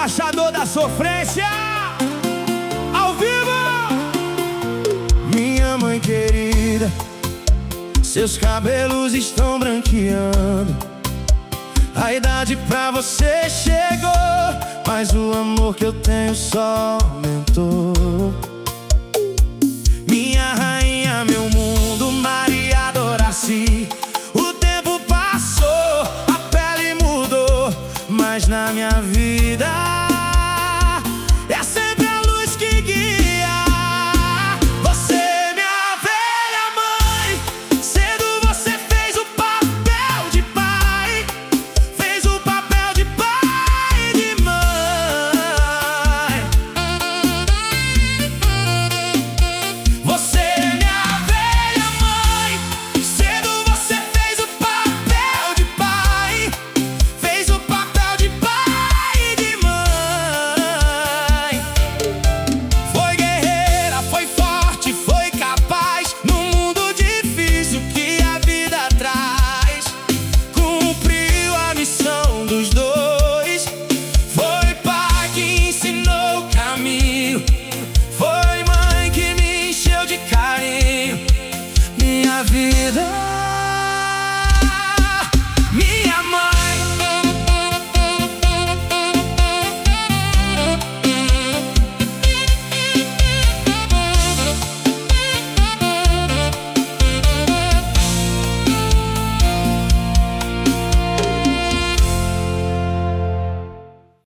embaixador da sofrência, ao vivo. Minha mãe querida, seus cabelos estão branqueando. A idade pra você chegou, mas o amor que eu tenho só aumentou.